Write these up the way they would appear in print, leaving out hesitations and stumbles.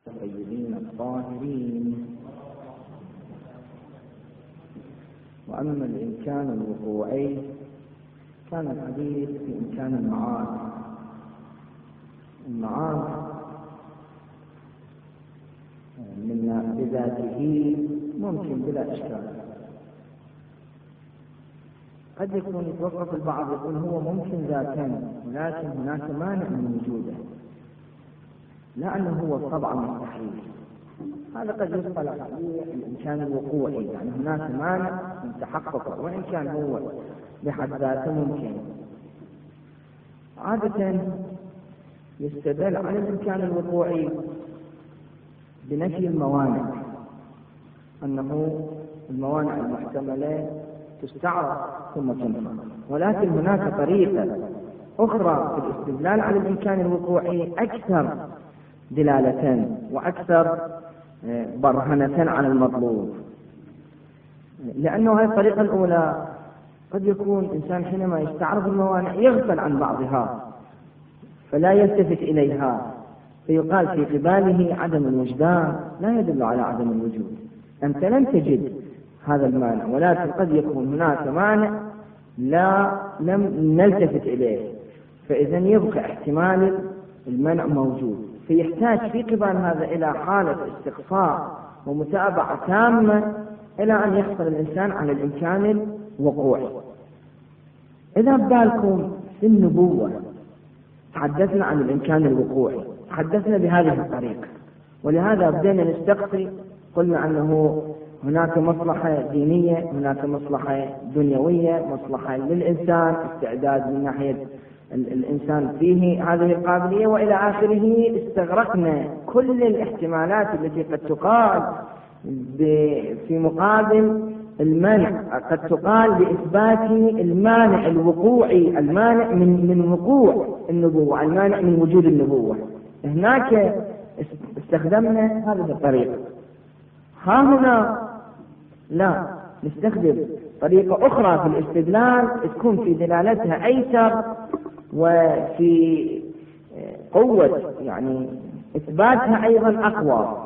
الطيبين الطاهرين. وأما الإمكان الوقوعي كان الحديث في إمكان المعاد من بذاته ممكن بلا إشكال. قد يكون يتوقف البعض يقول هو ممكن ذاتا، ولكن هناك مانع من وجوده، لا أنه هو طبعا مستحيل. هذا قد يصطلح عليه الإمكان الوقوعي، يعني هناك مانع من تحققه وإن كان هو بحد ذاته ممكن. عادة يستدل على الإمكان الوقوعي بنفي الموانع، أنه الموانع المحتملة تستعرض ثم تنفى. ولكن هناك طريقة أخرى في الاستدلال على الإمكان الوقوعي أكثر دلالة وأكثر برهنة على المطلوب، لأنه هذه الطريقة الأولى قد يكون إنسان حينما يستعرض الموانع يغفل عن بعضها فلا يلتفت إليها، فيقال في قباله عدم الوجدان لا يدل على عدم الوجود، أنت لم تجد هذا المانع، ولكن قد يكون هناك مانع لم نلتفت إليه، فإذا يبقى احتمال المنع موجود، فيحتاج في قبال هذا إلى حالة استقصاء ومتابعة تامة إلى أن يحصل الإنسان على الإمكان الوقوعي. إذا بالكم في النبوة تحدثنا عن الإمكان الوقوعي، تحدثنا بهذه الطريقة، ولهذا بدينا نستقصي، قلنا أنه هناك مصلحة دينية، هناك مصلحة دنيوية، مصلحة للإنسان، استعداد من ناحية الإنسان فيه هذه القابلية وإلى آخره. استغرقنا كل الاحتمالات التي قد تقال في مقابل المنع، قد تقال بإثبات المانع الوقوعي، المانع من وقوع النبوة، المانع من وجود النبوة. هناك استخدمنا هذه الطريقة. ها هنا لا، نستخدم طريقة أخرى في الاستدلال تكون في دلالتها أيسر وفي قوة يعني إثباتها أيضا أقوى.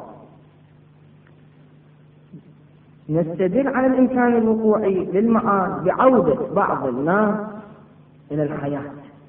نستدل على الإمكان الوقوعي للمعاد بعودة بعض الناس إلى الحياة،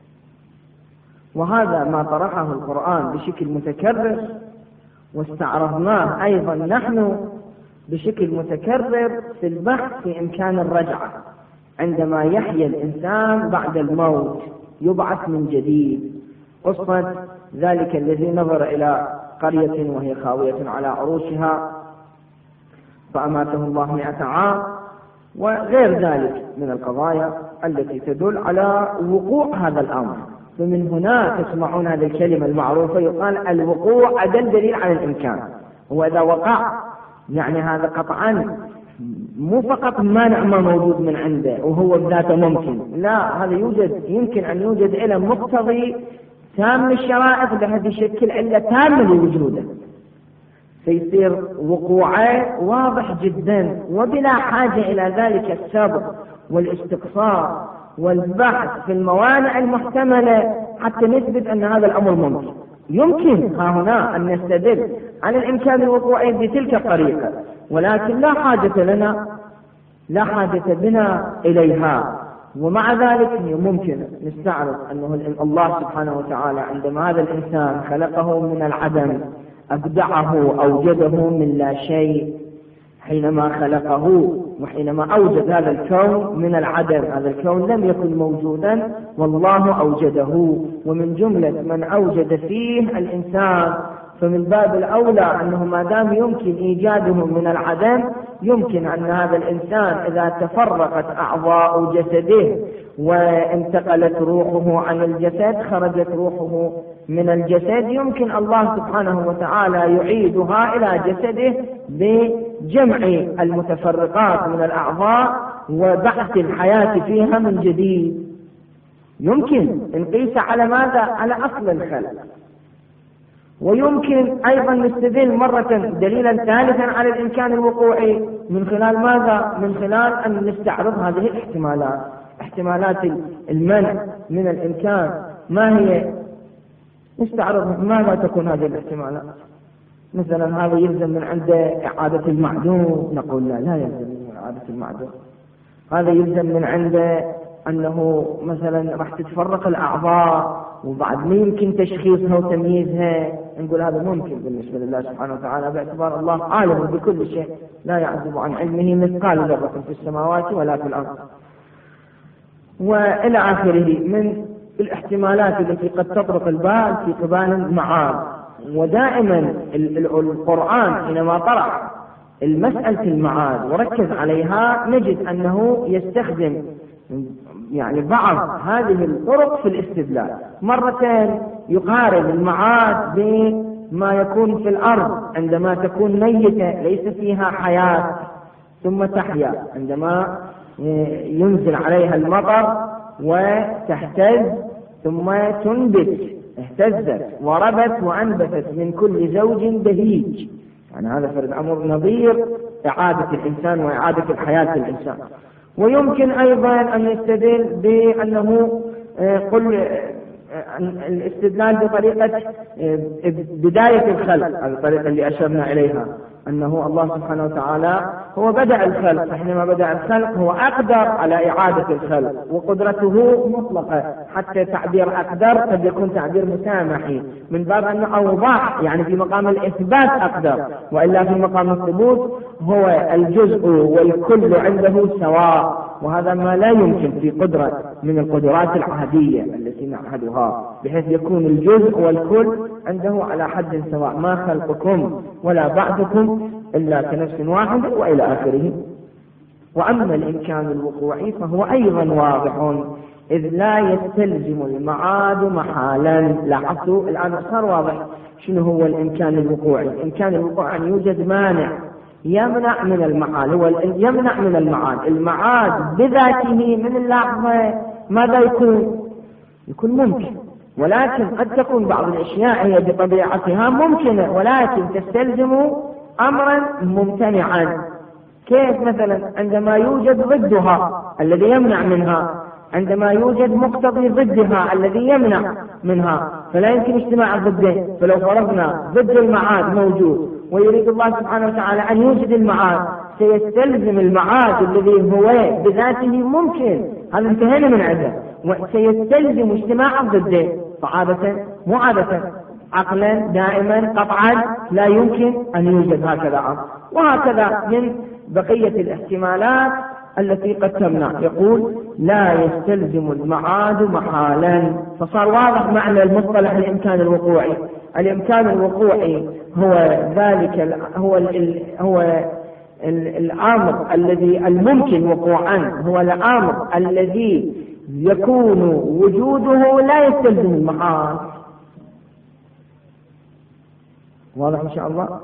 وهذا ما طرحه القرآن بشكل متكرر، واستعرضناه أيضا نحن بشكل متكرر في البحث في إمكان الرجعة، عندما يحيا الإنسان بعد الموت يبعث من جديد. قصة ذلك الذي نظر إلى قرية وهي خاوية على عروشها فأماته الله 100 عام، وغير ذلك من القضايا التي تدل على وقوع هذا الأمر. فمن هنا تسمعون هذه الكلمة المعروفة يقال الوقوع أدل دليل على الإمكان. وإذا وقع يعني هذا قطعا مو فقط مانع ما موجود من عنده وهو بذاته ممكن، لا، هذا يمكن أن يوجد إلى مقتضي تام الشرائط بحيث يشكل علة تامة لوجوده، فيصير وقوعه واضح جدا وبلا حاجة إلى ذلك السبق والاستقصاء والبحث في الموانع المحتملة حتى نثبت أن هذا الأمر ممكن. يمكن ها هنا أن نستدل على الإمكان الوقوعي بتلك الطريقة، ولكن لا حاجة بنا إليها. ومع ذلك ممكن نستعرض أنه الله سبحانه وتعالى عندما هذا الإنسان خلقه من العدم أبدعه، أوجده من لا شيء، حينما خلقه وحينما أوجد هذا الكون من العدم، هذا الكون لم يكن موجودا والله أوجده، ومن جملة من أوجد فيه الإنسان، فمن باب الأولى أنه ما دام يمكن إيجاده من العدم يمكن أن هذا الإنسان إذا تفرقت أعضاء جسده وانتقلت روحه عن الجسد، خرجت روحه من الجسد، يمكن الله سبحانه وتعالى يعيدها إلى جسده بجمع المتفرقات من الأعضاء وبحث الحياة فيها من جديد. يمكن نقيس على ماذا؟ على أصل الخلق. ويمكن أيضا نستدل مرة دليلا ثالثا على الإمكان الوقوعي من خلال ماذا؟ من خلال أن نستعرض هذه الاحتمالات، احتمالات المنع من الإمكان ما هي؟ نستعرض ماذا تكون هذه الاحتمالات. مثلا هذا يلزم من عنده إعادة المعدوم، نقول لا يلزم من إعادة المعدوم. هذا يلزم من عنده أنه مثلا راح تتفرق الأعضاء وبعد ما يمكن تشخيصها وتمييزها، نقول هذا ممكن بالنسبة لله سبحانه وتعالى، باعتبار الله عالم بكل شيء لا يعزب عن علمه مثقال ذرة في السماوات ولا في الأرض، وإلى آخره من الاحتمالات التي قد تطرق البال في قبال المعاد. ودائما القرآن حينما طرح المسألة المعاد وركز عليها نجد أنه يستخدم يعني بعض هذه الطرق في الاستدلال. مرتين يقارن المعاد بما يكون في الأرض عندما تكون ميتة ليس فيها حياة ثم تحيا، عندما ينزل عليها المطر وتهتز ثم تنبت، اهتزت وربت وأنبتت من كل زوج بهيج. يعني هذا فرد أمر نظير إعادة الإنسان وإعادة الحياة للإنسان. ويمكن أيضا أن يستدل بأنه الاستدلال بطريقة بداية الخلق، الطريقة اللي أشرنا إليها، أنه الله سبحانه وتعالى هو بدأ الخلق، فحينما بدأ الخلق هو أقدر على إعادة الخلق، وقدرته مطلقة، حتى تعبير أقدر قد يكون تعبير مسامحي من باب أنه أوضح، يعني في مقام الإثبات أقدر، وإلا في مقام الثبوت هو الجزء والكل عنده سواء، وهذا ما لا يمكن في قدرة من القدرات العهدية التي نعهدها، بحيث يكون الجزء والكل عنده على حد سواء، ما خلقكم ولا بعضكم إلا كنفس واحد وإلى آخره. وأما الإمكان الوقوعي فهو أيضا واضح، إذ لا يستلزم المعاد محالا. لاحظوا الآن صار واضح شنو هو الإمكان الوقوعي. الإمكان الوقوعي أن يوجد مانع يمنع من المحال، هو يمنع من المعاد. المعاد بذاته من اللحظة ماذا يكون ممكن، ولكن قد تكون بعض الأشياء هي بطبيعتها ممكنة ولكن تستلزم أمرا ممتنعا. كيف؟ مثلا عندما يوجد ضدها الذي يمنع منها، عندما يوجد مقتضي ضدها الذي يمنع منها، فلا يمكن اجتماع الضدين. فلو فرضنا ضد المعاد موجود ويريد الله سبحانه وتعالى أن يوجد المعاد، سيستلزم المعاد الذي هو بذاته ممكن، هذا انتهينا من عنده، وسيستلزم اجتماع الضدين. فعادة معادة عقلا دائما قطعا لا يمكن أن يوجد هكذا أمر. وهكذا من بقية الاحتمالات التي قد تمنع. يقول لا يستلزم المعاد محالا. فصار واضح معنى المصطلح الإمكان الوقوعي. الإمكان الوقوعي هو ذلك هو الأمر الذي الممكن وقوعا، هو الأمر الذي يكون وجوده لا يستلزم المحال. واضح إن شاء الله؟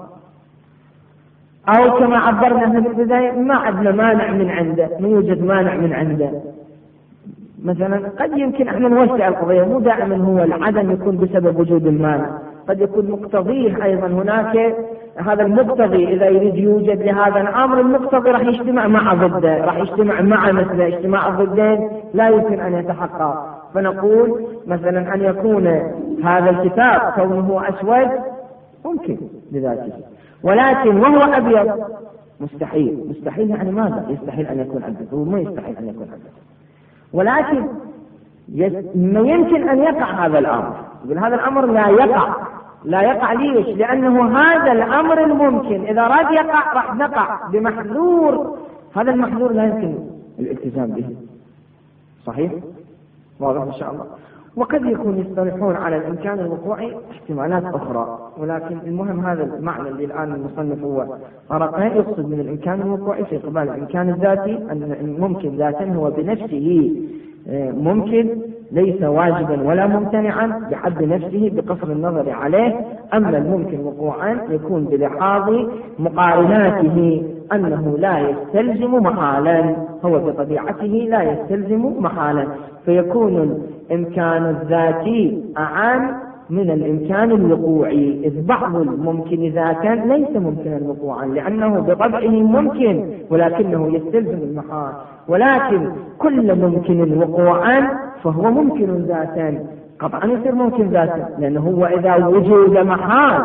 أو كما عبرنا في البداية ما عندنا مانع من عنده، ما يوجد مانع من عنده. مثلا قد يمكن احنا نوسع القضية، مو دائما هو العدم يكون بسبب وجود المانع، قد يكون مقتضيه أيضا هناك. هذا المقتضي إذا يريد يوجد لهذا الأمر، المقتضي راح يجتمع مع ضده، راح يجتمع مع مثل اجتماع الضدين لا يمكن أن يتحقق. فنقول مثلا أن يكون هذا الكتاب كونه أسود ممكن بذاته، ولكن وهو أبيض مستحيل. مستحيل يعني ماذا؟ يستحيل أن يكون أبيض، هو ما يستحيل أن يكون أبيض، ولكن ما يمكن أن يقع هذا الأمر. يقول هذا الأمر لا يقع ليش؟ لأنه هذا الأمر الممكن إذا راد يقع راح نقع بمحذور، هذا المحذور لا يمكن الالتزام به. صحيح؟ واضح إن شاء الله. وقد يكون يصطلحون على الإمكان الوقوعي احتمالات أخرى، ولكن المهم هذا المعنى اللي الآن المصنف هو أرقاه يقصد من الإمكان الوقوعي في قبال الإمكان الذاتي، أن الممكن ذاتا هو بنفسه ممكن ليس واجبا ولا ممتنعا بحد نفسه بقصر النظر عليه. أما الممكن وقوعا يكون بلحاظ مقارناته أنه لا يستلزم محالا، هو بطبيعته لا يستلزم محالا، فيكون الإمكان الذاتي أعم من الإمكان الوقوعي، إذ بعض الممكن ذاتا ليس ممكنا وقوعا لأنه بطبعه ممكن ولكنه يستلزم المحال، ولكن كل ممكن وقوعا فهو ممكن ذاتا، قطعا يصير ممكن ذاتا، لأنه هو إذا وجد محال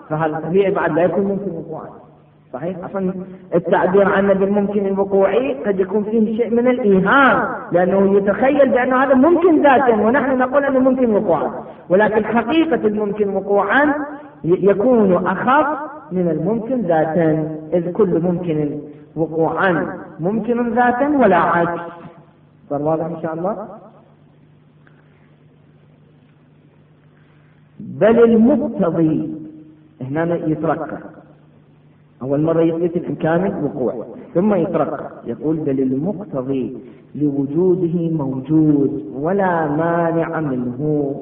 فهذا طبيعي بعد لا يكون ممكن وقوعا. صحيح؟ أصلا التعبير عنه بالممكن الوقوعي قد يكون فيه شيء من الإيهام، لأنه يتخيل بأنه هذا ممكن ذاتا ونحن نقول أنه ممكن وقوعا، ولكن حقيقة الممكن وقوعا يكون أخف من الممكن ذاتا، إذ كل ممكن وقوعا ممكن ذاتا ولا عكس. صار واضح إن شاء الله؟ بل المقتضي هنا يترقى، أول مرة يثبت الإمكان الوقوع ثم يترقى يقول بل المقتضي لوجوده موجود ولا مانع منه.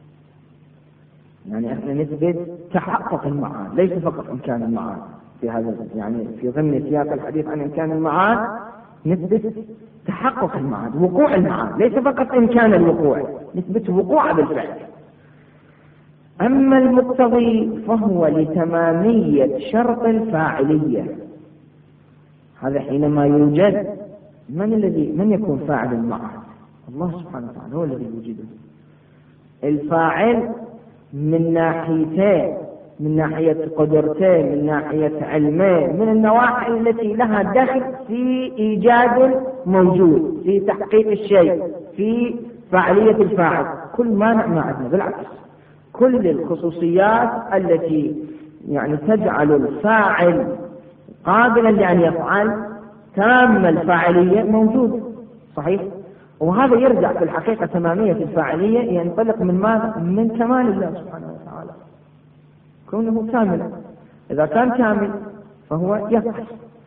يعني احنا نثبت تحقق المعاد ليس فقط إمكان المعاد في هذا، يعني في ضمن سياق الحديث عن إمكان المعاد نثبت تحقق المعاد، وقوع المعاد، ليس فقط إمكان الوقوع، نثبت وقوع بالفعل. أما المقتضي فهو لتمامية شرط الفاعلية. هذا حينما يوجد من يكون فاعل المعاد؟ الله سبحانه وتعالى هو الذي يوجده. الفاعل من ناحيتين، من ناحية قدرتين، من ناحية علمين، من النواحي التي لها دخل في إيجاد موجود، في تحقيق الشيء، في فاعلية الفاعل. كل مانع ما عندنا، بالعكس كل الخصوصيات التي يعني تجعل الفاعل قابلا لأن يفعل تام الفاعلية موجود. صحيح؟ وهذا يرجع في الحقيقة تمامية الفاعلية ينطلق من ماذا؟ من كمال الله سبحانه وتعالى، كونه كاملا. إذا كان كامل فهو يفعل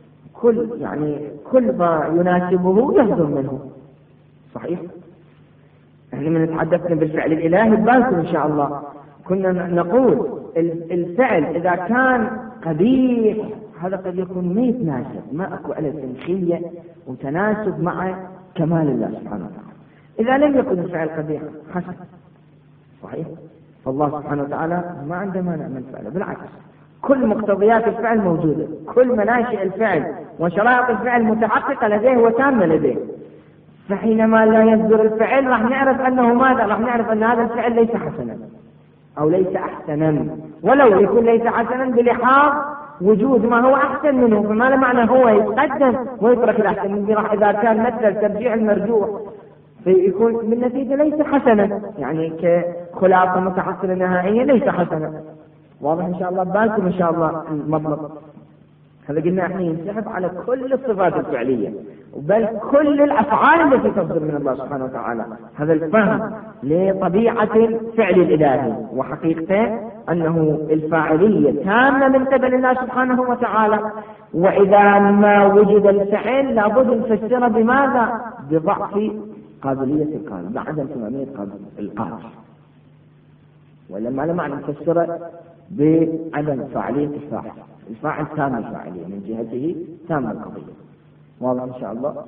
كل ما يناسبه يهدر منه. صحيح؟ احنا من تحدثنا بالفعل الإلهي ببالكم إن شاء الله كنا نقول الفعل إذا كان قبيح هذا قد يكون ما يتناسب، ما أكو على سنخية وتناسب مع كمال الله سبحانه وتعالى. إذا لم يكن الفعل قبيحا حسن. صحيح؟ فالله سبحانه وتعالى ما عنده مانع من فعله، بالعكس كل مقتضيات الفعل موجودة، كل مناشئ الفعل وشرائط الفعل متحققة لديه وتامة لديه. فحينما لا يصدر الفعل راح نعرف أنه ماذا؟ راح نعرف أن هذا الفعل ليس حسنا أو ليس أحسنا، ولو يكون ليس حسنا بلحاظ وجود ما هو أحسن منه، فما له معنى هو يتقدم ويترك الأحسن منه. راح إذا كان مثل ترجيع المرجوح فيكون بالنتيجة ليس حسنا، يعني كخلاصة متحصلة نهائية ليس حسنا. واضح إن شاء الله بالكم إن شاء الله المطلب هذا. قلنا احنا ينسحب على كل الصفات الفعلية بل كل الأفعال التي تصدر من الله سبحانه وتعالى. هذا الفهم لطبيعة الفعل الإلهي وحقيقته أنه الفاعلية تامة من قبل الله سبحانه وتعالى. وإذا ما وجد الفعل لابد نفسره بماذا؟ بضعف قابلية القادر، بعدم تمامية القادر، ولما لا معنى نفسره بعدم فاعلية الفاعل. الفاعل تام الفاعلية من جهته تام القضية. واضح إن شاء الله؟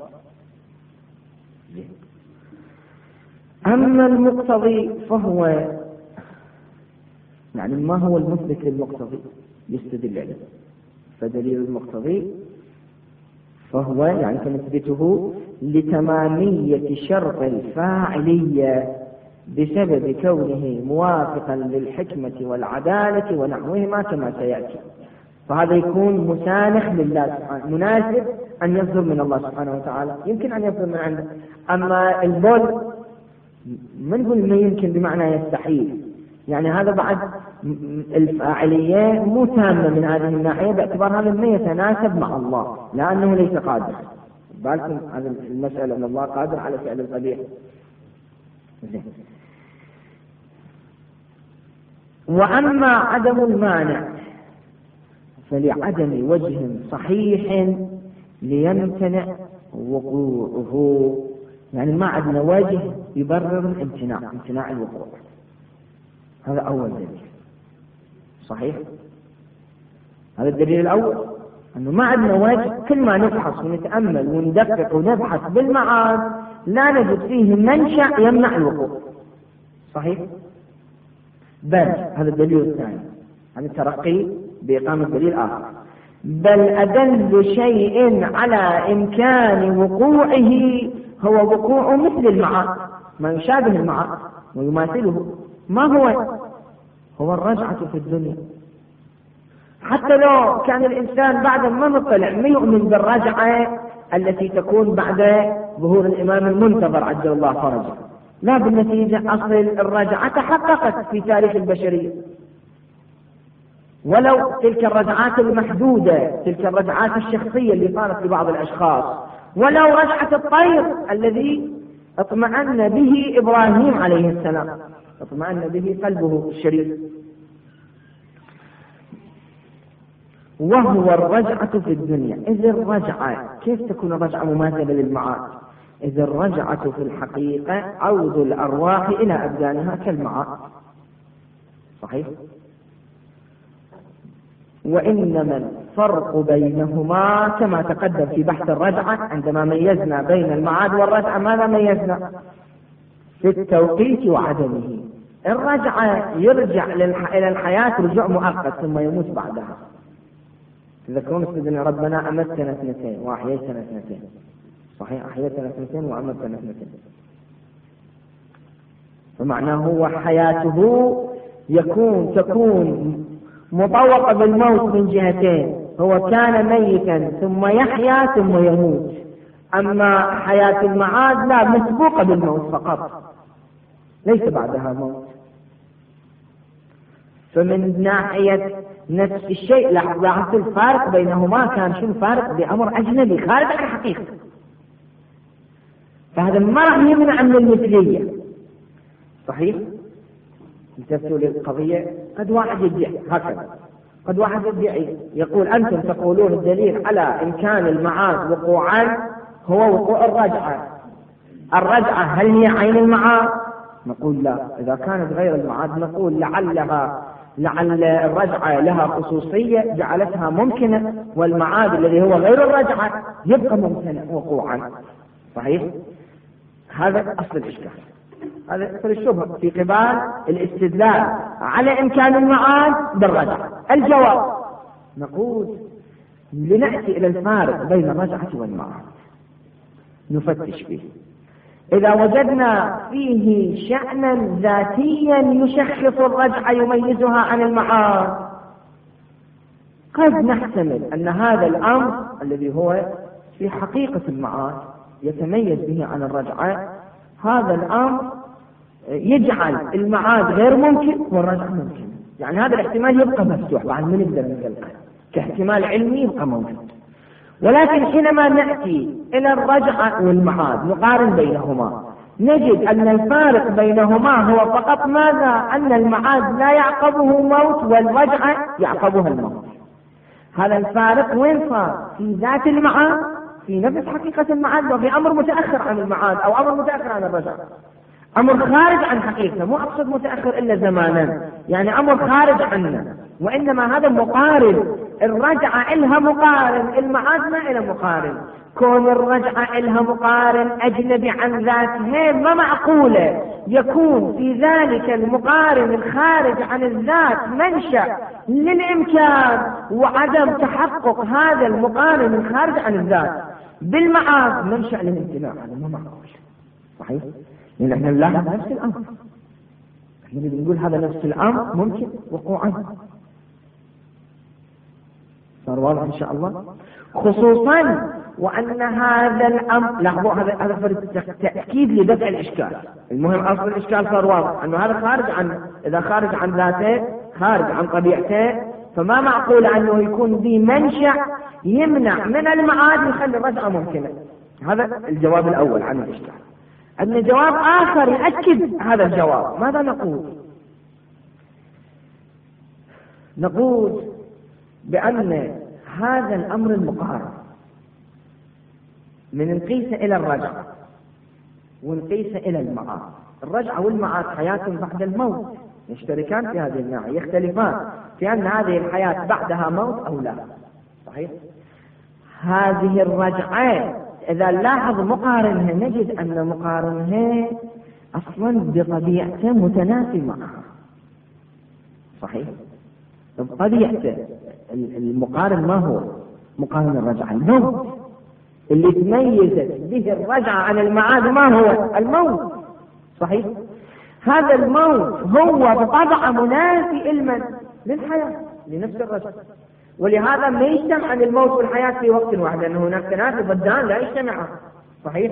أما المقتضي فهو يعني ما هو المثبت للمقتضي يستدل عليه. فدليل المقتضي فهو يعني فنثبته لتمامية شرط الفاعلية بسبب كونه موافقا للحكمة والعدالة ونحوهما كما سيأتي. فهذا يكون مسانخ لله سبحانه، مناسب أن يصدر من الله سبحانه وتعالى، يمكن أن يصدر من عنده. أما البول من هو ما يمكن بمعنى يستحيل، يعني هذا بعد الفاعلية مو تامة من هذه الناحية باعتبار هذا ما يتناسب مع الله لأنه ليس قادر. بالكم هذه المسألة أن الله قادر على فعل القبيح. وأما عدم المانع فلعدم وجه صحيح ليمتنع وقوعه، يعني ما عندنا وجه يبرر امتناع الوقوع. هذا أول دليل. صحيح؟ هذا الدليل الأول أنه ما عندنا وجه، كل ما نبحث ونتأمل وندقق ونبحث بالمعاد لا نجد فيه منشأ يمنع الوقوع. صحيح؟ بل هذا الدليل الثاني عن الترقي بإقامة دليل آخر. بل أدل شيء على إمكان وقوعه هو وقوع مثل المعاد، ما يشابه المعاد ويماثله. ما هو الرجعة في الدنيا. حتى لو كان الإنسان بعد ما مطلع ما يؤمن بالرجعة التي تكون بعد ظهور الإمام المنتظر عجل الله فرجه، لا، بالنتيجة أصل الرجعة تحققت في تاريخ البشرية، ولو تلك الرجعات المحدودة، تلك الرجعات الشخصية اللي صارت لبعض الأشخاص، ولو رجعة الطير الذي اطمأن به إبراهيم عليه السلام، اطمأن به قلبه الشريف. وهو الرجعة في الدنيا. إذ الرجعة كيف تكون الرجعة مماثلة للمعاد؟ إذ الرجعة في الحقيقة عود الأرواح إلى أبدانها كالمعاد، صحيح؟ وإنما الفرق بينهما كما تقدم في بحث الرجعة عندما ميزنا بين المعاد والرجعة، ماذا ميزنا؟ في التوقيت وعدمه. الرجعة يرجع إلى الحياة رجوع مؤقت ثم يموت بعدها. تذكرون سيدنا ربنا أمتنا اثنتين وأحييتنا اثنتين، صحيح؟ أحييتنا اثنتين وأمتنا اثنتين، فمعناه هو حياته تكون مطوقة بالموت من جهتين، هو كان ميتا ثم يحيا ثم يموت، أما حياة المعاد لا، مسبوقة بالموت فقط، ليس بعدها موت. فمن ناحية نفس الشيء لاحظت الفارق بينهما، كان شو الفارق؟ بأمر أجنبي خارج عن الحقيقة، فهذا ما راح يمنع من المثلية، صحيح؟ انتبهوا للقضية. قد واحد يدعي هكذا، قد واحد يدعي يقول أنتم تقولون الدليل على إمكان المعاد وقوعا هو وقوع الرجعة، الرجعة هل هي عين المعاد؟ نقول لا. إذا كانت غير المعاد نقول لعل الرجعة لها خصوصية جعلتها ممكنة، والمعاد الذي هو غير الرجعة يبقى ممكنة وقوعا، صحيح؟ هذا أصل الإشكال، هذا أصل الشبهة في قبال الاستدلال على إمكان المعاد بالرجعة. الجواب نقول لنأتي إلى الفارق بين الرجعة والمعاد نفتش فيه. إذا وجدنا فيه شأنا ذاتيا يشخص الرجعة يميزها عن المعاد، قد نحتمل أن هذا الأمر الذي هو في حقيقة المعاد يتميز به عن الرجعة، هذا الأمر يجعل المعاد غير ممكن والرجعة ممكن. يعني هذا الاحتمال يبقى مفتوح بعد ما نقدر نقلقه كاحتمال علمي يبقى موجود. ولكن حينما نأتي إلى الرجعة والمعاد نقارن بينهما نجد أن الفارق بينهما هو فقط ماذا؟ أن المعاد لا يعقبه موت والرجعة يعقبها الموت. هذا الفارق وين صار؟ في ذات المعاد، في نفس حقيقة المعاد، وفي أمر متأخر عن المعاد أو أمر متأخر عن الرجعة، أمر خارج عن حقيقة، مو أقصد متأخر إلا زمانا، يعني أمر خارج عنه، وإنما هذا مقارن. الرجعة إلها مقارن، المعاد ما إلها مقارن. كون الرجعة إلها مقارن أجنبي عن ذاتها ما معقولة يكون في ذلك المقارن الخارج عن الذات منشأ للإمكان وعدم تحقق هذا المقارن الخارج عن الذات بالمعاد منشأ للامتناع. هذا ما معقول، صحيح؟ لأن احنا نلاحظ نفس الأمر، احنا بنقول هذا نفس الأمر ممكن وقوعا. صار واضح إن شاء الله؟ خصوصا وأن هذا الأمر، لاحظوا هذا فرد تأكيد لدفع الإشكال. المهم أصل الإشكال صار واضح أنه هذا خارج عن، إذا خارج عن ذاته خارج عن طبيعته فما معقول أنه يكون ذي منشأ يمنع من المعاد يخلي الرجعة ممكنة. هذا الجواب الأول عن الإشكال. أن جواب آخر يؤكد هذا الجواب. ماذا نقول؟ نقول بأن هذا الأمر المقارن من نقيس إلى الرجعة ونقيس إلى المعاد. الرجعة والمعاد حياة بعد الموت، يشتركان في هذه الناحية، يختلفان في أن هذه الحياة بعدها موت أو لا، صحيح؟ هذه الرجعة إذا لاحظ مقارنها نجد أن مقارنها أصلا بطبيعته متنافي معها، صحيح؟ بطبيعته المقارن ما هو مقارن الرجعة؟ الموت. اللي تميزت به الرجعة عن المعاد ما هو؟ الموت، صحيح؟ هذا الموت هو بطبع منافي للحياة، لنفس الرجعة. ولهذا ما يجتمع الموت والحياة في وقت واحد، لأن هناك تنافي ضدان لا يجتمعان. صحيح؟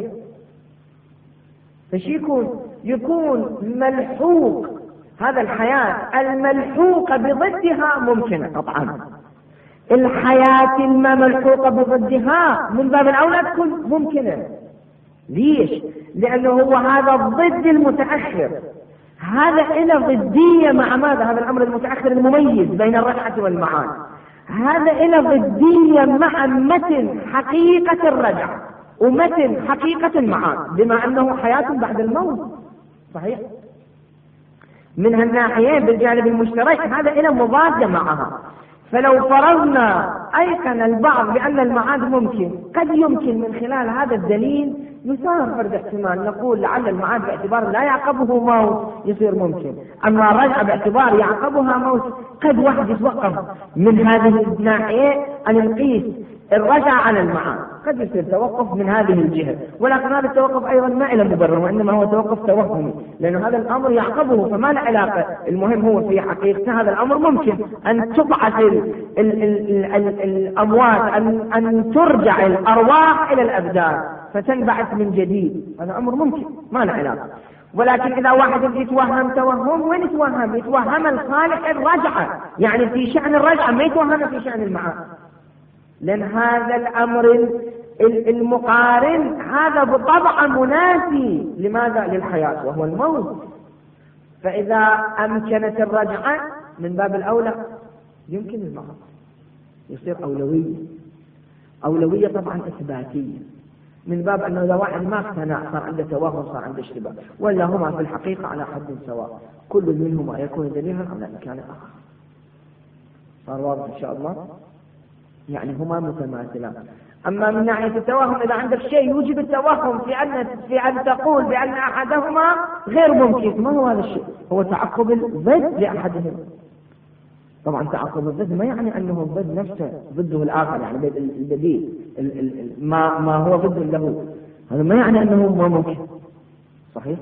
فشي يكون ملحوق، هذا الحياة الملحوقة بضدها ممكنة قطعا. الحياة الملحوقة بضدها من باب الأولى تكون ممكنة. ليش؟ لأنه هو هذا الضد المتأخر، هذا إلى ضدية مع ماذا؟ هذا الأمر المتأخر المميز بين الرجعة والمعاد، هذا إلى ضدية مع متن حقيقة الرجعة ومتن حقيقة المعاد، بما أنه حياة بعد الموت. صحيح؟ من هالناحيين بالجانب المشترك هذا إلى مضادة معها. فلو فرضنا أيقن البعض بأن المعاد ممكن، قد يمكن من خلال هذا الدليل يصار فرد احتمال، نقول لعل المعاد باعتبار لا يعقبه موت يصير ممكن، أما الرجعة باعتبار يعقبها موت قد واحد يتوقف من هذه الناحية أن نقيس الرجعة على المعاد، قد يصير توقف من هذه الجهة، ولكن هذا التوقف أيضا ما له مبرر، وإنما هو توقف توهمي، لأن هذا الأمر يعقبه فما له علاقة. المهم هو في حقيقة هذا الأمر ممكن أن تبعث الأموات، أن ترجع الأرواح إلى الأبدان فتنبعث من جديد، هذا أمر ممكن ما له علاقة. ولكن إذا واحد يتوهم توهم، وين يتوهم الخالق الرجعة، يعني في شأن الرجعة، ما يتوهم في شأن المعاد، لأن هذا الأمر المقارن هذا بطبع منافي لماذا؟ للحياة وهو الموت. فإذا أمكنت الرجعة من باب الأولى يمكن المعاد، يصير أولوية طبعا إثباتية، من باب أنه إذا واحد ما اقتنع صار عنده توهم، صار عنده اشتباه، ولا هما في الحقيقة على حد سواء، كل منهما يكون دليلا على مكان آخر. صار واضح إن شاء الله؟ يعني هما متماثلان. أما من ناحية التوهم، إذا عندك شيء يوجب التوهم في أن تقول بأن أحدهما غير ممكن، ما هو هذا الشيء؟ هو تعقب الضد لأحدهما. طبعا تعقب الضد ما يعني أنه الضد نفسه ضده الآخر، يعني البديل ما هو ضد له، هذا ما يعني أنه ما ممكن. صحيح؟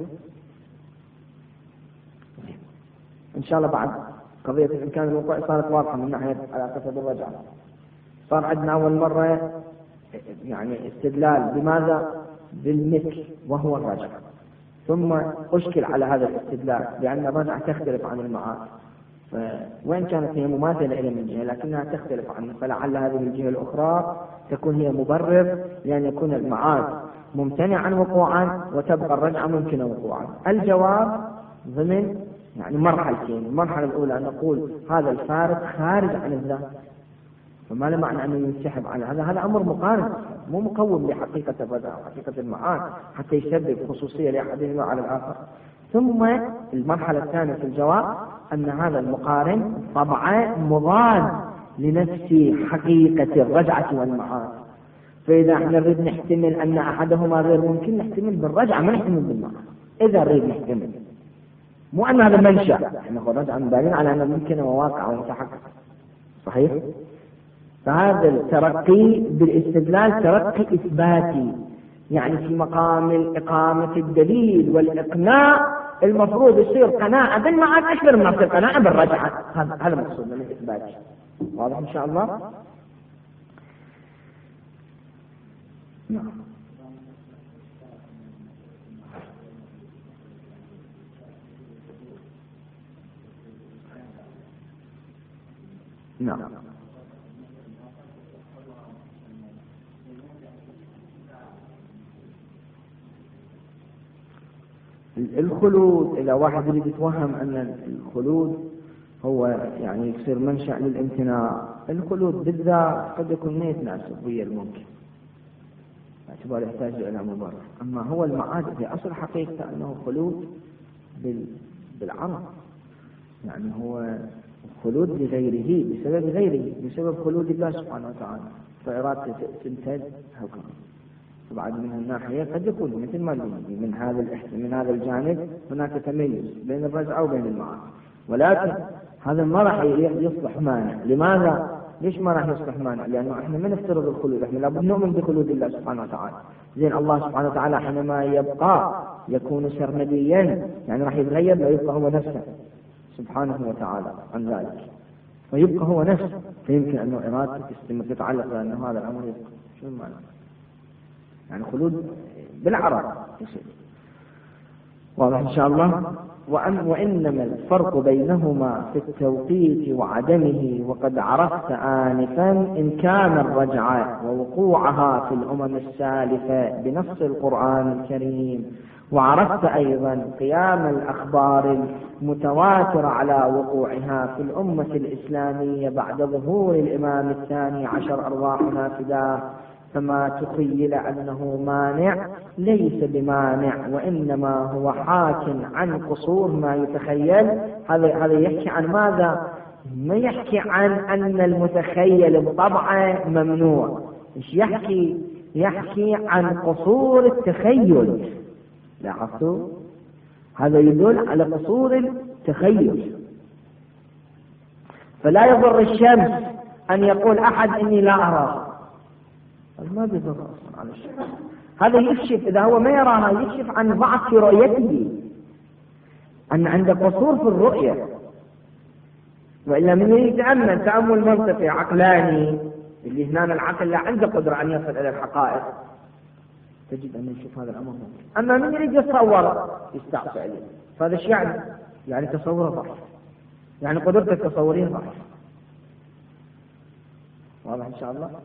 إن شاء الله بعد قضية الإمكان الوقوع صارت واضحة من ناحية علاقة بالرجعة. صار عندنا أول مرة يعني استدلال بماذا؟ بالمثل وهو الرجعة، ثم أشكل على هذا الاستدلال لأن الرجعة تختلف عن المعاد، وإن كانت هي مماثلة إلى من جهة لكنها تختلف عنه، فلعل هذه الجهة الأخرى تكون هي مبرر لأن يكون المعاد ممتنعا وقوعا وتبقى الرجعة ممكنة وقوعا. الجواب ضمن يعني مرحلتين. المرحلة الأولى أن نقول هذا الفارق خارج عن الذات، فما له معنى أنه ينسحب على هذا أمر مقارن مو مقوم لحقيقة الرجعة وحقيقة المعاد حتى يسبب خصوصية لأحدهما على الآخر. ثم المرحلة الثانية في الجواب أن هذا المقارن طبعا مضاد لنفس حقيقة الرجعة والمعاد، فإذا احنا نريد نحتمل أن أحدهما غير ممكن نحتمل بالرجعة ما نحتمل بالمعاد. إذا نريد نحتمل مو أن هذا منشأ، احنا خرج عن بالين على أنه ممكن وواقع ومتحقق. صحيح؟ فهذا الترقي بالاستدلال ترقي إثباتي، يعني في مقام إقامة الدليل والإقناع المفروض يصير قناعة بالمعاد أكثر من نفس القناعة بالرجعة. هذا مقصود من الإثبات. واضح إن شاء الله؟ نعم. نعم. الخلود، إذا واحد يريد يتوهم أن الخلود هو يعني يصير منشأ للامتناع، الخلود بالذات قد يكون ما يتناسب ويا الممكن باعتبار يحتاج إلى مبرر. أما هو المعاد في أصل حقيقة أنه خلود بالعرض، يعني هو خلود لغيره بسبب غيره، بسبب خلود الله سبحانه وتعالى، فإرادته تنتج هكذا. بعد من الناحية قد يكون مثل ما من هذا الجانب هناك تميز بين الرجعة وبين المعاد، ولكن هذا ما راح يصبح مانع. لماذا؟ ليش ما راح يصبح مانع؟ لأنه احنا ما نفترض الخلود، احنا لابد نؤمن بخلود الله سبحانه وتعالى. زين الله سبحانه وتعالى حينما يبقى يكون سرمديا، يعني راح يتغير لا يبقى هو نفسه سبحانه وتعالى عن ذلك. ويبقى هو نفسه، فيمكن أنه إرادته تتعلق بأنه هذا الأمر يبقى. شو المعنى؟ يعني خلود بالعرض. واضح إن شاء الله. وإنما الفرق بينهما في التوقيت وعدمه. وقد عرفت آنفا إمكان الرجعة ووقوعها في الأمم السالفة بنص القرآن الكريم، وعرفت أيضا قيام الأخبار المتواترة على وقوعها في الأمة الإسلامية بعد ظهور الإمام الثاني عشر أرواحنا فداه. فما تخيل أنه مانع ليس بمانع، وإنما هو حاك عن قصور ما يتخيل. هذا يحكي عن ماذا؟ ما يحكي عن أن المتخيل بطبعه ممنوع. إيش يحكي؟ يحكي عن قصور التخيل. لاحظتوا؟ هذا يدل على قصور التخيل. فلا يضر الشمس أن يقول أحد إني لا أراها، ما بيضر أصلا على الشمس. هذا يكشف، إذا هو ما يراها يكشف عن ضعف في رؤيته، أن عنده قصور في الرؤية. وإلا من يتأمل تأمل منطقي عقلاني اللي هنا العقل لا عنده قدرة أن يصل إلى الحقائق، تجد أن يشوف هذا الأمر ممكن. أما من يريد يتصور يستعصي عليه. فهذا الشيء يعني تصوره ضعيف، يعني قدرته التصورية ضعيف. واضح إن شاء الله.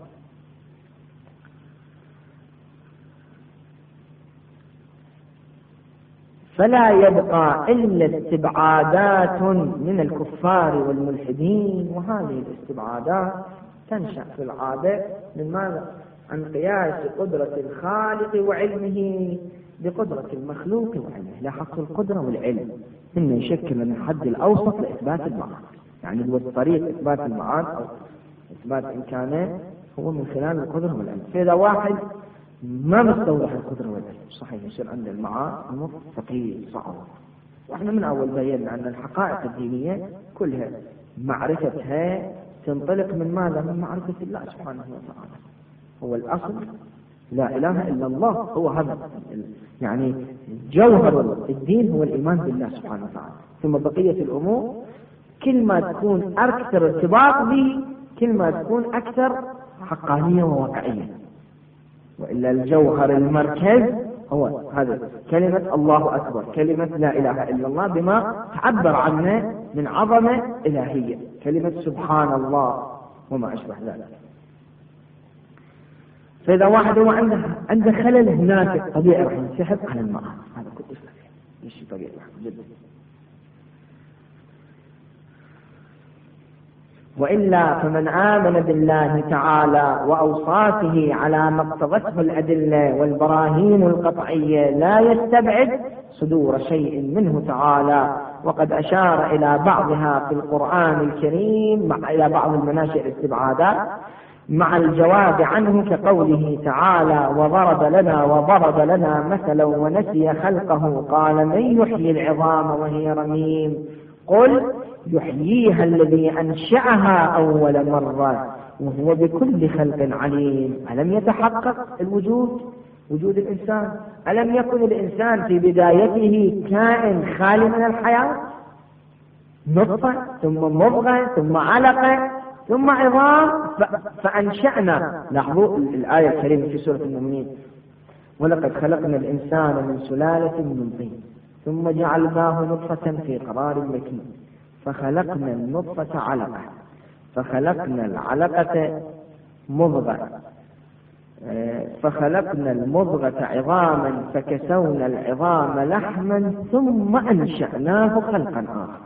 فلا يبقى إلا استبعادات من الكفار والملحدين، وهذه الاستبعادات تنشأ في العادة من ماذا؟ عن قياس قدرة الخالق وعلمه بقدرة المخلوق وعلمه. لاحظوا القدرة والعلم إنه يشكل الحد الأوسط لإثبات المعاد، يعني هو طريق إثبات المعاد أو إثبات إمكانه هو من خلال القدرة والعلم. فإذا واحد ما مستوضح القدرة والعلم صحيح يصير عند المعاد أمر ثقيل صعب. وإحنا من أول بينا أن الحقائق الدينية كلها معرفتها تنطلق من ماذا؟ من معرفة الله سبحانه وتعالى. هو الأصل لا إله إلا الله، هو هذا يعني جوهر الدين هو الإيمان بالله سبحانه وتعالى. ثم بقية الأمور كل ما تكون أكثر ارتباط به كل ما تكون أكثر حقانية وواقعية. وإلا الجوهر المركز هو هذا كلمة الله أكبر، كلمة لا إله إلا الله بما تعبر عنه من عظمة إلهية، كلمة سبحان الله وما أشبه ذلك. فإذا واحد هو عنده خلل هناك طبيعي راح ينسحب على الماء، هذا كله شيء طبيعي جدا. وإلا فمن آمن بالله تعالى وأوصافه على ما اقتضته الأدلة والبراهين القطعية لا يستبعد صدور شيء منه تعالى، وقد أشار إلى بعضها في القرآن الكريم إلى بعض المناشئ الاستبعادات مع الجواب عنه كقوله تعالى وضرب لنا مثلا ونسي خلقه قال من يحيي العظام وهي رميم قل يحييها الذي أنشأها أول مرة وهو بكل خلق عليم. ألم يتحقق وجود الإنسان؟ ألم يكن الإنسان في بدايته كائن خالي من الحياة؟ نطفة ثم مضغة ثم علقة ثم عظام فأنشأنا. لاحظوا الآية الكريمة في سورة المؤمنين ولقد خلقنا الإنسان من سلالة من طين ثم جعلناه نطفة في قرار مكين فخلقنا النطفة علقة فخلقنا العلقة مضغة فخلقنا المضغة عظاما فكسونا العظام لحما ثم أنشأناه خلقا آخر.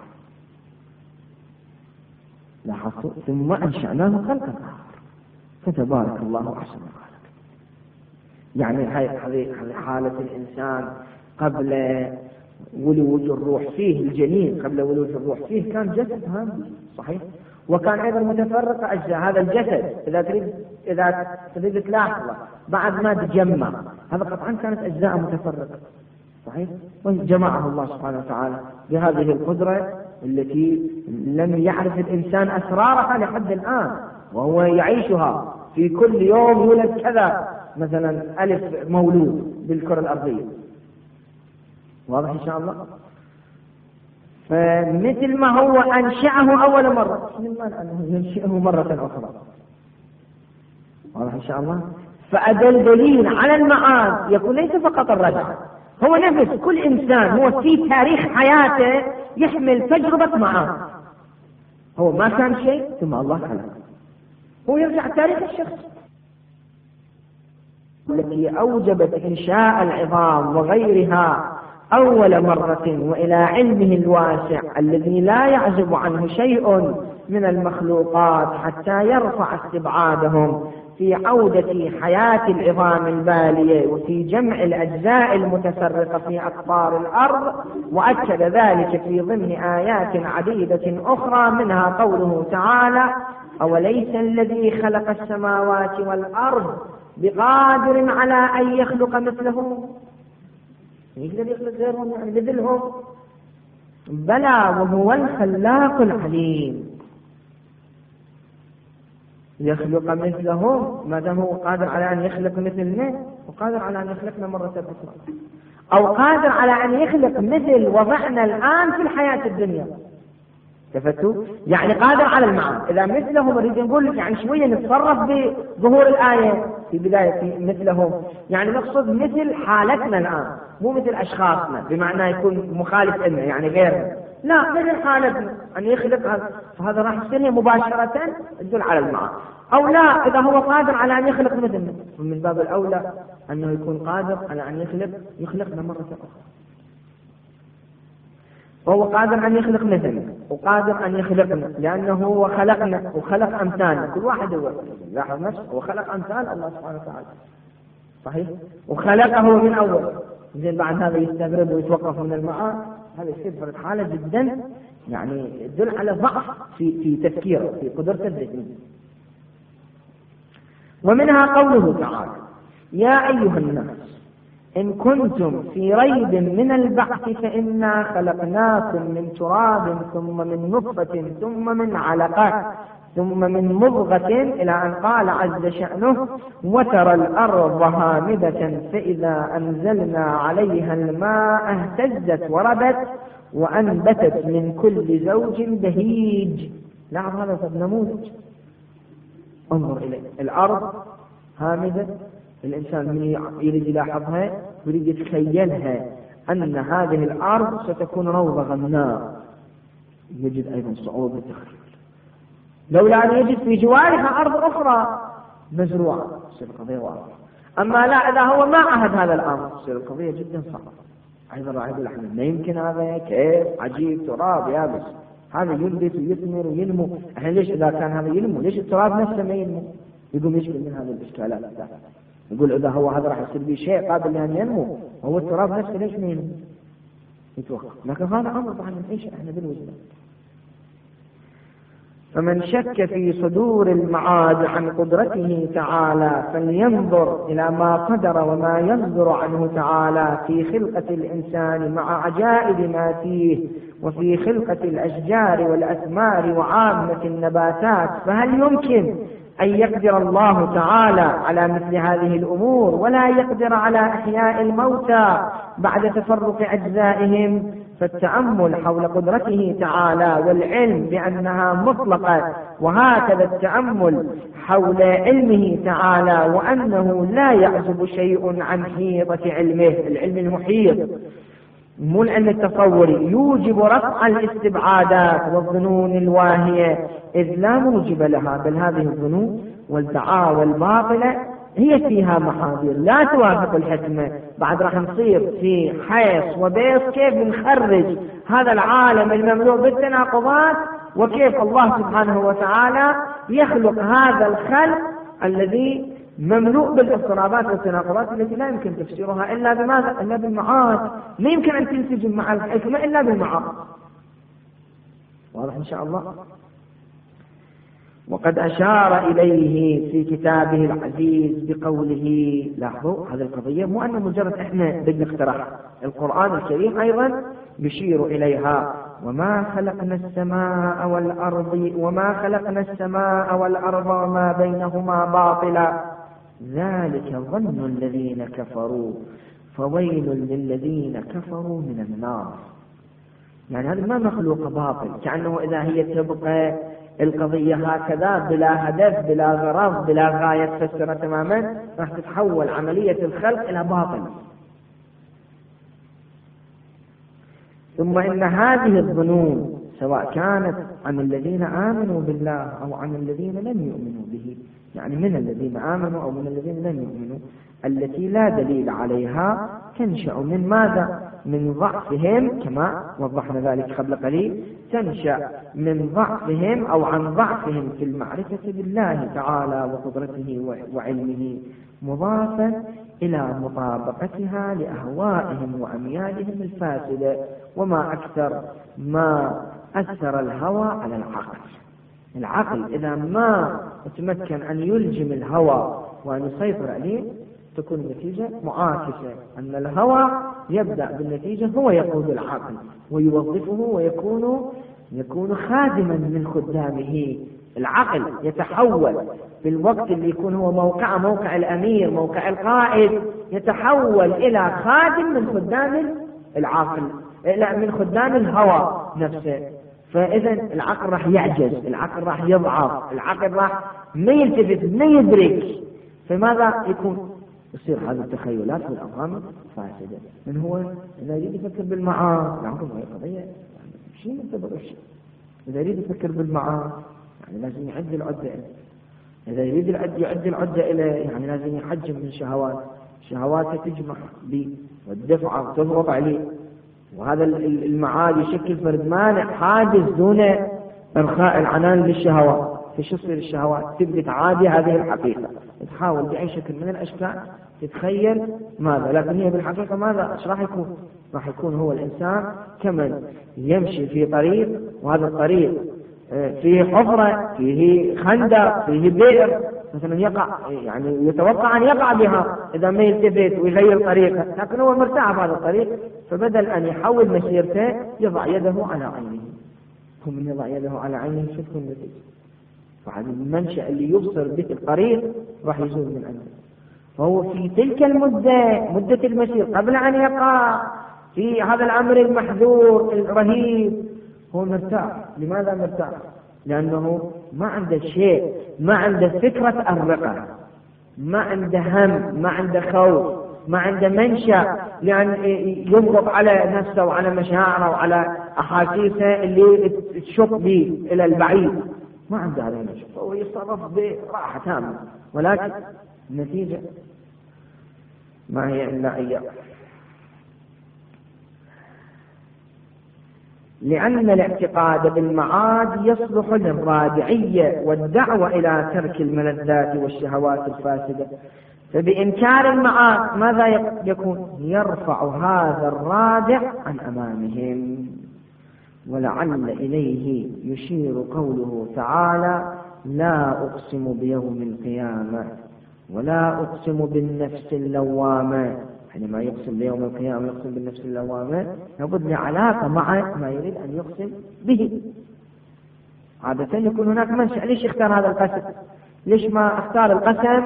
لاحظوا ثم أنشأناه خلقا آخر فتبارك الله أحسن الخالقين. يعني هذه حالة الإنسان قبل ولوج الروح فيه، الجنين قبل ولوج الروح فيه كان جسد هام صحيح، وكان أيضا متفرق أجزاء. هذا الجسد إذا تريد تلاحظه بعد ما تجمع هذا قطعا كانت أجزاء متفرقة صحيح، وجمعه الله سبحانه وتعالى بهذه القدرة التي لم يعرف الإنسان أسرارها لحد الآن وهو يعيشها. في كل يوم يولد كذا مثلا 1000 مولود بالكرة الأرضية. واضح إن شاء الله. فمثل ما هو أنشأه أول مرة يضمن أنه ينشئه مرة أخرى. واضح إن شاء الله. فأدل دليل على المعاد يكون ليس فقط الرجعة، هو نفس كل إنسان هو في تاريخ حياته يحمل تجربة معاد، هو ما كان شيء ثم الله خلقه، هو يرجع تاريخ الشخص التي أوجبت إنشاء العظام وغيرها أول مرة، وإلى علمه الواسع الذي لا يعزب عنه شيء من المخلوقات حتى يرفع استبعادهم في عودة حياة العظام البالية وفي جمع الأجزاء المتفرقة في أقطار الأرض. وأكد ذلك في ضمن آيات عديدة أخرى، منها قوله تعالى: أوليس الذي خلق السماوات والأرض بقادر على أن يخلق مثلهم، يقدر يخلق غيرهم يعني مثلهم، بلى وهو الخلاق العليم. يخلق مثلهم، ما دام هو قادر على أن يخلق مثلنا وقادر على أن يخلقنا مرة أخرى، أو قادر على أن يخلق مثل وضعنا الآن في الحياة الدنيا. تفتوا؟ يعني قادر على المعاد. إذا مثلهم نريد نقول يعني شوية نتصرف بظهور الآية في بداية مثلهم، يعني نقصد مثل حالتنا الآن، مو مثل أشخاصنا بمعنى يكون مخالف لنا يعني غيرنا، لا مثل حالتنا أن يخلق هذا، فهذا راح يصير مباشرة تدل على المعاد. أو لا، إذا هو قادر على أن يخلق مثلنا، ومن باب الأولى أنه يكون قادر على أن يخلقنا مرة أخرى. وهو قادر أن يخلق مثلنا وقادر أن يخلقنا، لأنه هو خلقنا وخلق أمثالنا، كل واحد هو لاحظ نفسه، وخلق أمثال الله سبحانه وتعالى، صحيح، وخلقه من أول. زين بعد هذا يستغرب ويتوقف من المعاد، هذا يصير فرد حالة جدا يعني يدل على ضعف في تفكيره، في قدرته الذهنية. ومنها قوله تعالى: يا أيها الناس إن كنتم في ريب من البعث فإنا خلقناكم من تراب ثم من نطفة ثم من علقة ثم من مضغة إلى أن قال عز شأنه: وترى الأرض هامدة فإذا أنزلنا عليها الماء اهتزت وربت وأنبتت من كل زوج بهيج. لاحظ هذا نموذج، انظر إليه. الأرض هامدة، الإنسان من يريد يلاحظها يريد يتخيلها أن هذه الأرض ستكون روضة غناء، يجد أيضا صعوبة التخيل. لولا أن يجد في جوارها أرض أخرى مزروعة تصير القضية واضحة. أما لا، إذا هو ما عهد هذا الأمر تصير القضية جدا صعبة. أيضا راح يقول احنا ما يمكن هذا، كيف عجيب تراب يابس هذا ينبت ويثمر وينمو، احنا ليش إذا كان هذا ينمو ليش التراب نفسه ما ينمو؟ يقوم يشكل من هذه الإشكالات. يقول إذا هو هذا راح يصير به شيء قابل لأن ينمو، وهو التراب نفسه ليش ما ينمو؟ يتوقف. لكن هذا أمر طبعا نعيش احنا بالوجدان. فمن شك في صدور المعاد عن قدرته تعالى فلينظر إلى ما قدر وما يصدر عنه تعالى في خلقة الإنسان مع عجائب ما فيه، وفي خلقة الأشجار والأثمار وعامة النباتات. فهل يمكن أن يقدر الله تعالى على مثل هذه الأمور ولا يقدر على إحياء الموتى بعد تفرق أجزائهم؟ فالتأمل حول قدرته تعالى والعلم بأنها مطلقة، وهكذا التأمل حول علمه تعالى وأنه لا يعزب شيء عن حيطة علمه، العلم المحيط مو العلم التصوري، يوجب رفع الاستبعادات والظنون الواهية، إذ لا موجب لها، بل هذه الظنون والدعاوى الباطلة هي فيها محاذير لا توافق الحكمة. بعد راح نصير في حيص وبيص كيف نخرج هذا العالم المملوء بالتناقضات، وكيف الله سبحانه وتعالى يخلق هذا الخلق الذي مملوء بالاضطرابات والتناقضات التي لا يمكن تفسيرها إلا بماذا؟ إلا بالمعاد. لا يمكن أن تنسجم مع الحكمة إلا بالمعاد. واضح إن شاء الله. وقد أشار إليه في كتابه العزيز بقوله، لاحظوا هذه القضية مو أن مجرد إحنا بدنا نقترح، القرآن الكريم أيضا يشير إليها: وما خلقنا السماء والأرض وما بينهما باطلا ذلك ظن الذين كفروا فويل للذين كفروا من النار. يعني هذا ما مخلوق باطل، كأنه إذا هي تبقى القضية هكذا بلا هدف بلا غرض بلا غاية تفسر تماما، راح تتحول عملية الخلق إلى باطل. ثم إن هذه الظنون سواء كانت عن الذين آمنوا بالله أو عن الذين لم يؤمنوا به، يعني من الذين آمنوا أو من الذين لم يؤمنوا، التي لا دليل عليها، تنشأ من ماذا؟ من ضعفهم، كما وضحنا ذلك قبل قليل، تنشأ من ضعفهم أو عن ضعفهم في المعرفة بالله تعالى وقدرته وعلمه، مضافا إلى مطابقتها لأهوائهم وأميالهم الفاسدة. وما أكثر ما أثر الهوى على العقل. العقل إذا ما تمكن أن يلجم الهوى وأن يسيطر عليه تكون النتيجة معاكسة، أن الهوى يبدأ بالنتيجة هو يقود العقل ويوظفه ويكون خادما من خدامه. العقل يتحول في الوقت اللي يكون هو موقع الأمير، موقع القائد، يتحول إلى خادم من خدام العقل، لا من خدام الهوى نفسه. فإذا العقل راح يعجز، العقل راح يضعف، العقل راح ما يلتفت ما يدرك. فماذا يكون؟ يصير هذه التخيلات والأوهام فاسدة. من هو إذا يريد يفكر بالمعاد، نعم هي قضية شيء منتظر الشيء. إذا يريد يفكر بالمعاد يعني لازم يعد العدة، إذا يريد يعد العدة إلى يعني لازم يحجم من شهواته تجمع به والدفعة تضغط عليه، وهذا المعاد يشكل فرد مانع حاجز دون إرخاء العنان للشهوات. في تصير الشهوات تبدأ تعادي هذه الحقيقة، تحاول بأي شكل من الأشكال تتخيل ماذا، لكن هي بالحقيقة ماذا؟ ايش راح يكون؟ راح يكون هو الإنسان كمن يمشي في طريق، وهذا الطريق فيه حفرة، فيه خندق، فيه بئر مثلا، يقع يعني يتوقع أن يقع بها إذا ما يلتفت ويغير طريقه، لكن هو مرتاح في هذا الطريق، فبدل أن يحول مسيرته يضع يده على عينه. هم من يضع يده على عينه شو تكون النتيجة؟ فهذا المنشأ اللي يبصر به الطريق راح يزول من عنده. فهو في تلك مدة المسير قبل أن يقع في هذا الأمر المحذور الرهيب هو مرتاح. لماذا مرتاح؟ لأنه ما عنده شيء، ما عنده فكرة الرقة، ما عنده هم، ما عنده خوف، ما عنده منشأ لأن يضغط على نفسه وعلى مشاعره وعلى أحاسيسه اللي تشق به إلى البعيد. ما عنده هذا المنشأ، فهو يتصرف براحة تامة، ولكن النتيجة ما هي إلا أيام. لأن الاعتقاد بالمعاد يصلح للرادعية والدعوة إلى ترك الملذات والشهوات الفاسدة. فبإنكار المعاد ماذا يكون؟ يرفع هذا الرادع عن أمامهم. ولعل إليه يشير قوله تعالى: لا أقسم بيوم القيامة ولا أقسم بالنفس اللوامة. حينما يقسم بيوم القيامة يقسم بالنفس اللوامة لابد لعلاقة مع ما يريد أن يقسم به. عادة يكون هناك منشأ. ليش اختار هذا القسم؟ ليش ما اختار القسم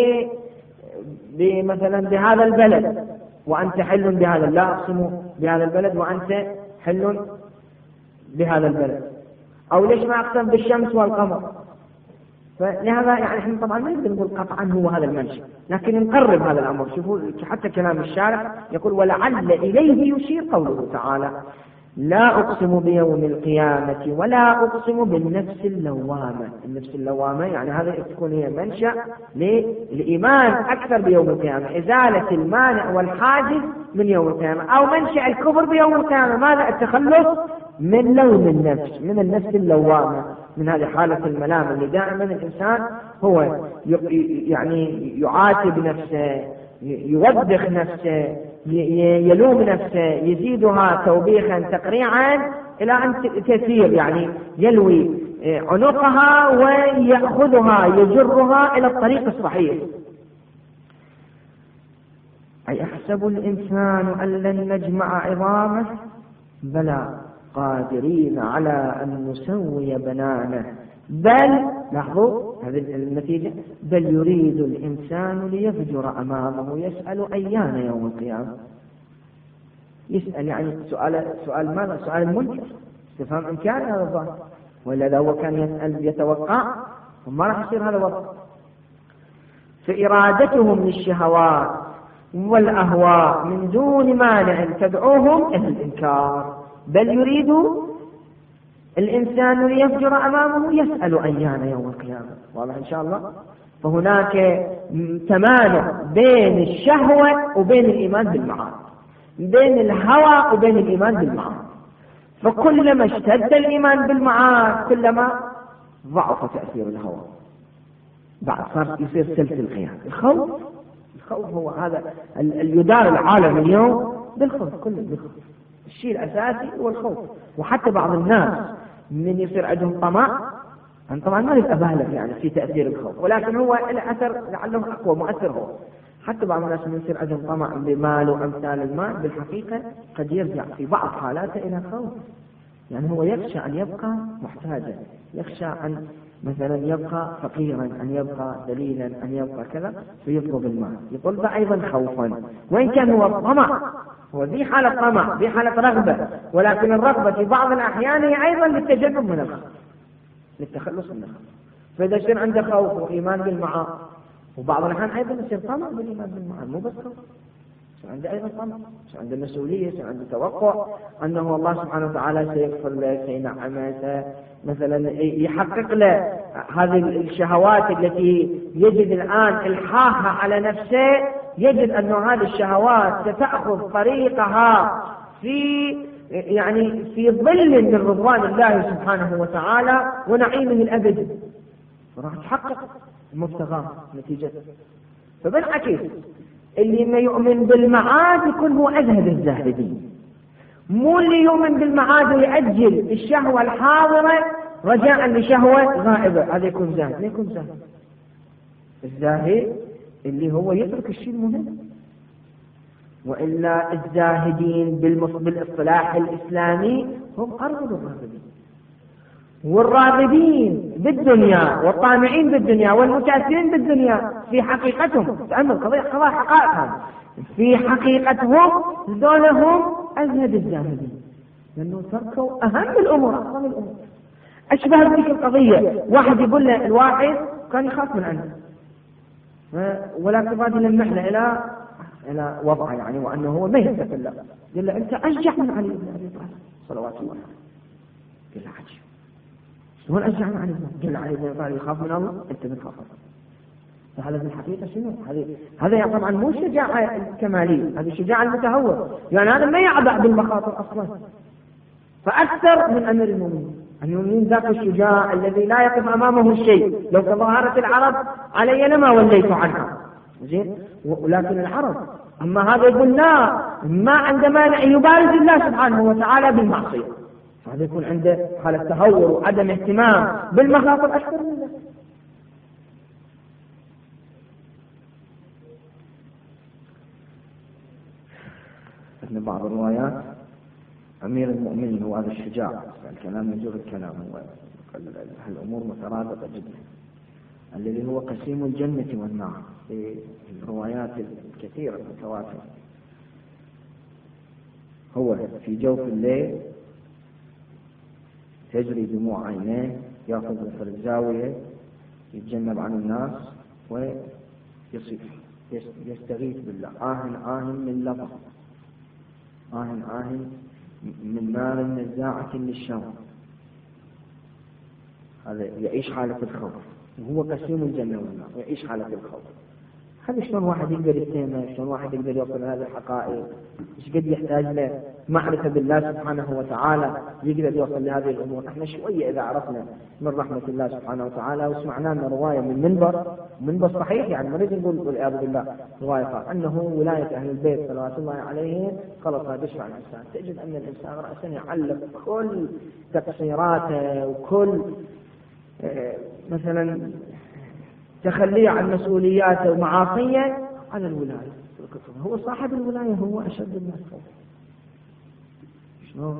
مثلا بهذا البلد وأنت حل بهذا؟ لا أقسم بهذا البلد وأنت حل بهذا البلد. أو ليش ما أقسم بالشمس والقمر؟ فلهذا يعني احنا طبعا ما نقدر نقول قطعا هو هذا المنشأ، لكن نقرب هذا الأمر. شوفوا حتى كلام الشارع يقول: ولعل إليه يشير قوله تعالى: لا أقسم بيوم القيامة ولا أقسم بالنفس اللوامة. النفس اللوامة يعني هذا تكون هي منشأ للإيمان أكثر بيوم القيامة، إزالة المانع والحاجز من يوم القيامة، أو منشأ الكفر بيوم القيامة ماذا؟ التخلص من لوم النفس، من النفس اللوامة، من هذه حالة الملام اللي دائما الإنسان هو يعني يعاتب نفسه، يوبخ نفسه، يلوم نفسه، يزيدها توبيخا تقريعا إلى أن تسير يعني يلوي عنقها ويأخذها يجرها إلى الطريق الصحيح. أي أحسب الإنسان أن لن نجمع عظامه بلى قادرين على أن نسوي بنانه بل، لاحظوا هذه النتيجة، بل يريد الإنسان ليفجر أمامه يسأل أيان يوم القيامة. يسأل يعني سؤال ماذا؟ سؤال المنكر، استفهام إنكار هذا الظاهر، وإلا إذا هو كان يسأل يتوقع وما راح يصير هذا وضع. فإرادتهم للشهوات والأهواء من دون مانع تدعوهم إلى الإنكار، بل يريد الإنسان ليفجر أمامه يسأل أيان يوم القيامة. واضح إن شاء الله؟ فهناك تمانع بين الشهوة وبين الإيمان بالمعاد، بين الهوى وبين الإيمان بالمعاد. فكلما اشتد الإيمان بالمعاد كلما ضعف تأثير الهوى، بعد صار يصير سلسلة القيام. الخوف هو هذا يدار العالم اليوم بالخوف، كله بالخوف. الشيء الأساسي هو الخوف. وحتى بعض الناس من يصير عندهم طمع، أنا طبعا ما نبقى بالغ يعني في تأثير الخوف، ولكن هو الأثر لعله أقوى مؤثر هو. حتى بعض الناس من يصير عندهم طمع بمال وأمثال المال، بالحقيقة قد يرجع في بعض حالاته إلى خوف. يعني هو يخشى أن يبقى محتاجا، يخشى أن مثلا يبقى فقيرا، أن يبقى دليلا، أن يبقى كذا، فيطلب المال، يطلب أيضا خوفا. وإن كان هو الطمع، هو ذي حالة طمع، ذي حالة رغبة، ولكن الرغبة في بعض الأحيان هي أيضا للتجنب من الخوف، للتخلص من الخوف. فإذا يصير عنده خوف وإيمان بالمعاد، وبعض الأحيان أيضا يصير طمع بالإيمان بالمعاد، مو بس خوف، عنده أيضا طمع، عنده مسؤولية، عنده توقع أنه الله سبحانه وتعالى سيغفر له، سينعمه، مثلا يحقق له هذه الشهوات التي يجد الآن إلحاحها على نفسه، يجد أن هذه الشهوات ستأخذ طريقها في ظل من رضوان الله سبحانه وتعالى ونعيمه الأبدي، وراح تحقق المبتغى نتيجته. فبالعكس اللي ما يؤمن بالمعاد يكون هو أزهد الزاهدين، مو اللي يؤمن بالمعاد ويأجل الشهوة الحاضرة رجاء لشهوة غائبة، هذا يكون زاهد. لا يكون زاهد. الزاهد اللي هو يترك الشيء المهم. وإلا الزاهدين بالاصطلاح الإسلامي هم أرغب الراغبين، والراغبين بالدنيا والطامعين بالدنيا والمتأثرين بالدنيا في حقيقتهم، تأمل قضايا حقائقها، في حقيقتهم ذولهم أزهد الزاهدين، لأنه تركوا أهم الأمور، أعظم الأمور. أشبه بذلك القضية، واحد يقول له الواحد كان يخاف من عنه، ولا تبادل المحنة إلى وضعه يعني، وأنه هو ما يتق الله، قال له أنت أشجع من علي بن أبي طالب صلوات الله عليه. قال له عجيب، شلون أشجع من علي بن؟ قال له علي بن أبي طالب يخاف من الله، أنت بتخاف. فهذا في الحقيقة شنو؟ هذا طبعا مو الشجاعة الكمالية، هذه الشجاعة المتهور، يعني هذا ما يعبأ بالمخاطر أصلا. فأكثر من أمير المؤمنين، المؤمنين ذاك الشجاع الذي لا يقف أمامه الشيء، لو تظاهرت العرب علي لما وليت عنها، زين. ولكن العرب، أما هذا يقول لا، ما عنده مانع يبارز الله سبحانه وتعالى بالمعصية، هذا يكون عنده حالة تهور وعدم اهتمام بالمخاطر أكثر من ذلك. في بعض الروايات أمير المؤمنين هو هذا الشجاع، الكلام يجوز الكلام، هو الأمور مترابطة جدا، الذي هو قسيم الجنة والنار في الروايات الكثيرة المتواترة. هو في جوف الليل تجري دموع عينيه، يأخذ في الزاوية يتجنب عن الناس ويصيح يستغيث بالله، آه من لظى، آه من نار نزاعة للشوق. هذا يعيش حالة الخوف، وهو قسيم الجنة والنار، يعيش حالة الخوف. هذا شلون واحد يقدر يتهمه؟ شلون واحد يقدر يوصل هذه الحقائق؟ ايش قد يحتاج له معرفة بالله سبحانه وتعالى يقدر يوصل لهذه الأمور. احنا شوية إذا عرفنا من رحمة الله سبحانه وتعالى، وسمعنا لنا رواية من منبر صحيح، يعني ما نريد نقول والعياذ بالله رواية قال أنه ولاية أهل البيت صلوات الله عليهم خلطها بشرع الإنسان، تجد أن الإنسان رأسا يعلق كل تقصيراته وكل مثلا تخليه عن مسؤولياته ومعاصيه على الولاية. هو صاحب الولاية هو أشد الناس خوفا. شنو؟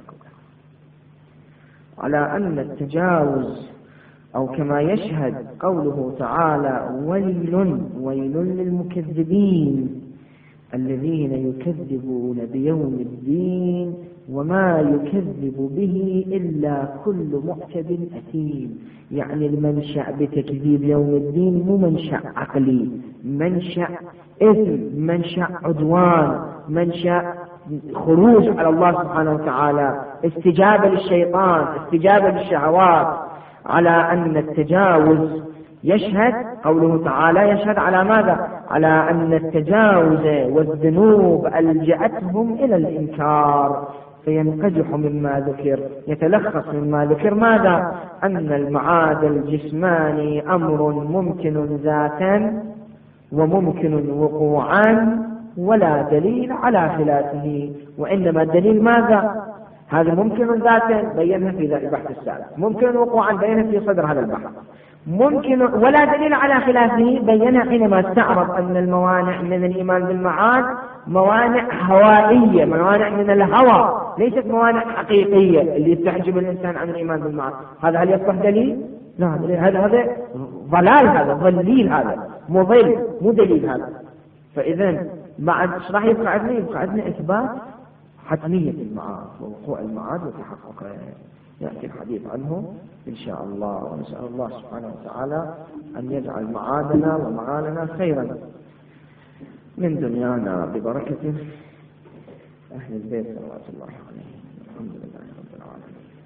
على أن التجاوز أو كما يشهد قوله تعالى ويل للمكذبين الذين يكذبون بيوم الدين وما يكذب به إلا كل معتد أثيم. يعني المنشأ بتكذيب يوم الدين مو منشأ عقلي، منشأ إثم، منشأ عدوان، منشأ خروج على الله سبحانه وتعالى، استجابة للشيطان، استجابة للشهوات. على أن التجاوز يشهد قوله تعالى يشهد على ماذا؟ على أن التجاوز والذنوب ألجأتهم إلى الإنكار، فينقدح مما ذكر، يتلخص مما ذكر ماذا؟ أن المعاد الجسماني أمر ممكن ذاتا وممكن وقوعا ولا دليل على خلافه، وإنما الدليل ماذا؟ هذا ممكن ذاتا بينها في البحث السابق، ممكن وقوعا بينها في صدر هذا البحث، ممكن ولا دليل على خلافه بينها حينما استعرض أن الموانع من الإيمان بالمعاد موانع هوائية، موانع من الهوى، ليست موانع حقيقية اللي يستحجب الإنسان عن الإيمان بالمعاد. هذا هل يصبح دليل؟ لا، هذا ضلال، هذا ضليل، هذا مضل، مو دليل هذا. فإذا بعد ايش راح يبقى عندنا؟ يبقى عندنا إثبات حتمية المعاد ووقوع المعاد وتحققه، يأتي الحديث عنه إن شاء الله. ونسأل الله سبحانه وتعالى أن يجعل معادنا ومعالنا خيرا من دنيانا ببركة أهل البيت صلوات الله عليهم. الحمد لله رب العالمين.